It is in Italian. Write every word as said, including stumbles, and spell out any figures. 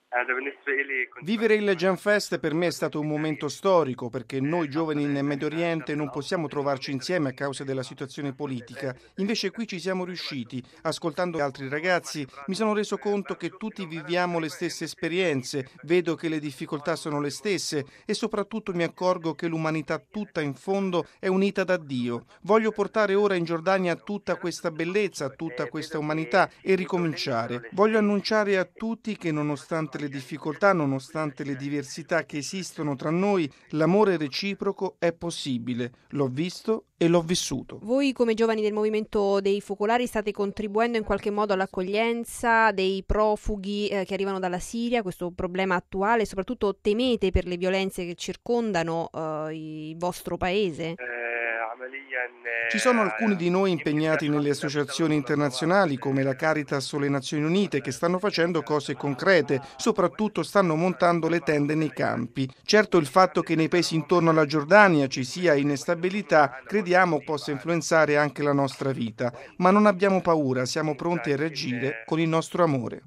Vivere il Janfest per me è stato un momento storico perché noi giovani in Medio Oriente non possiamo trovarci insieme a causa della situazione politica. Invece qui ci siamo riusciti. Ascoltando altri ragazzi mi sono reso conto che tutti viviamo le stesse esperienze, vedo che le difficoltà sono le stesse e soprattutto mi accorgo che l'umanità tutta in fondo è unita da Dio. Voglio portare ora in Giordania tutta questa bellezza, tutta questa umanità e ricominciare. Voglio annunciare a tutti che nonostante le difficoltà, nonostante le diversità che esistono tra noi, l'amore reciproco è possibile. L'ho visto e l'ho vissuto. Voi come giovani del movimento dei focolari state contribuendo in qualche modo all'accoglienza dei profughi eh, che arrivano dalla Siria, questo problema attuale, e soprattutto temete per le violenze che circondano eh, il vostro paese? Ci sono alcuni di noi impegnati nelle associazioni internazionali come la Caritas o le Nazioni Unite che stanno facendo cose concrete, soprattutto stanno montando le tende nei campi. Certo il fatto che nei paesi intorno alla Giordania ci sia instabilità crediamo possa influenzare anche la nostra vita, ma non abbiamo paura, siamo pronti a reagire con il nostro amore.